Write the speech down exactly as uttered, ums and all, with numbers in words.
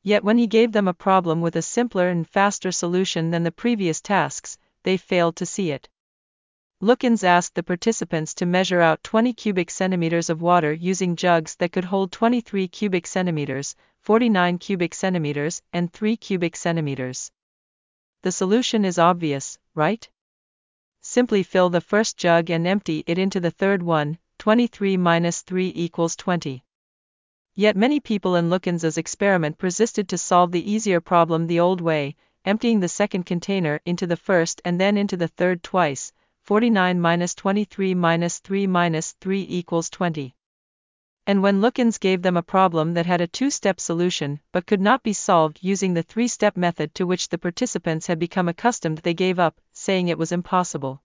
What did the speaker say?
Yet when he gave them a problem with a simpler and faster solution than the previous tasks, they failed to see it. Lookins asked the participants to measure out twenty cubic centimeters of water using jugs that could hold twenty-three cubic centimeters, forty-nine cubic centimeters, and three cubic centimeters. The solution is obvious, right? Simply fill the first jug and empty it into the third one. twenty-three minus three equals twenty. Yet many people in Lookins's experiment persisted to solve the easier problem the old way, emptying the second container into the first and then into the third twice. forty-nine minus twenty-three minus three minus three equals twenty. And when Lookins gave them a problem that had a two-step solution but could not be solved using the three-step method to which the participants had become accustomed, they gave up, saying it was impossible.